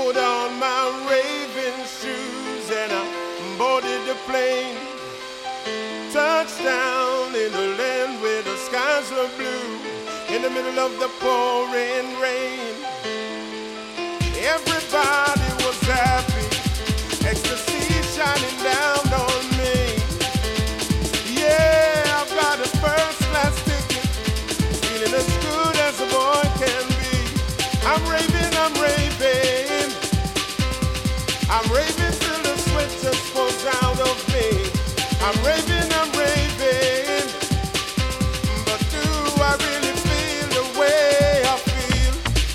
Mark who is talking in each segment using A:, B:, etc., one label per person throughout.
A: Put on my raving shoes and I boarded the plane. Touchdown in the land where the skies are blue. In the middle of the pouring rain, everybody was happy. Ecstasy shining down on me. Yeah, I've got a first class ticket, feeling as good as a boy can be. I'm raving, I'm raving, I'm raving till the sweat just pours out of me. I'm raving, I'm raving, but do I really feel the way I feel?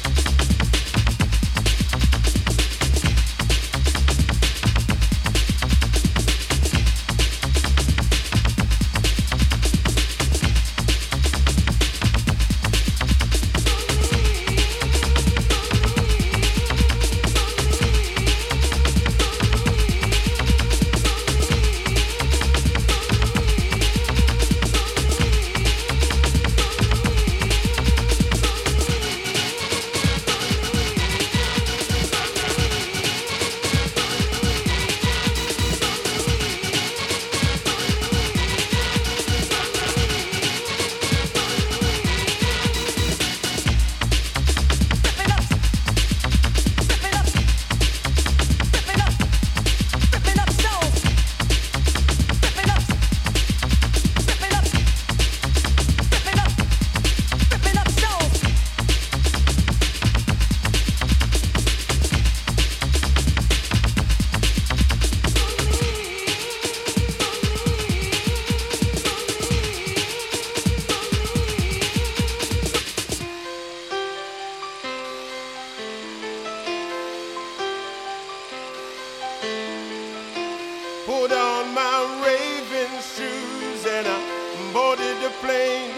A: Put on my raving shoes and I boarded the plane.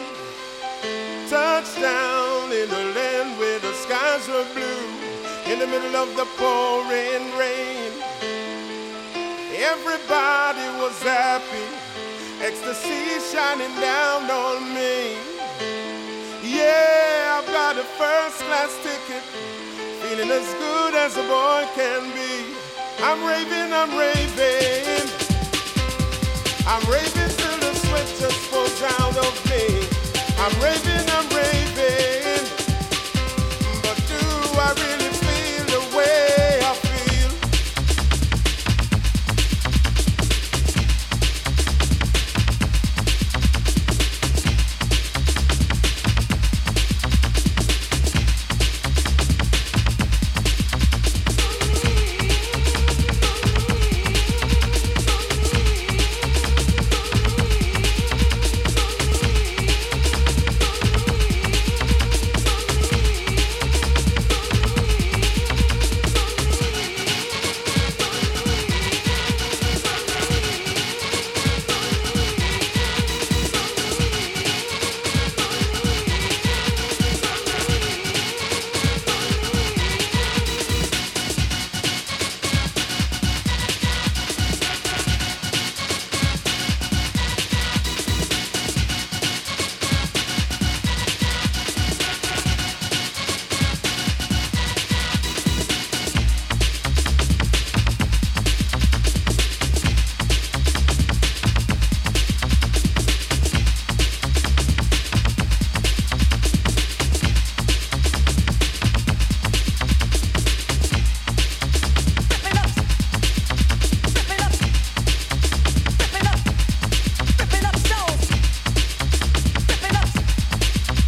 A: Touchdown in the land where the skies are blue. In the middle of the pouring rain, everybody was happy. Ecstasy shining down on me. Yeah, I've got a first class ticket, feeling as good as a boy can be. I'm raving, I'm raving, I'm raving till the sweat just pours out of me. I'm raving, but do I really feel the way I feel?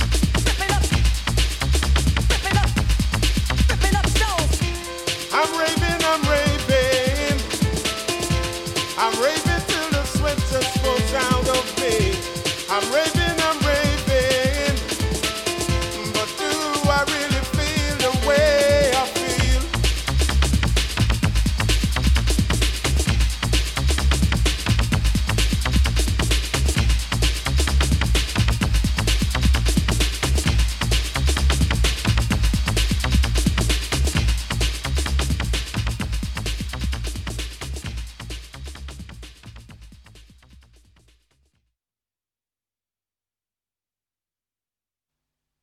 A: I'm ready.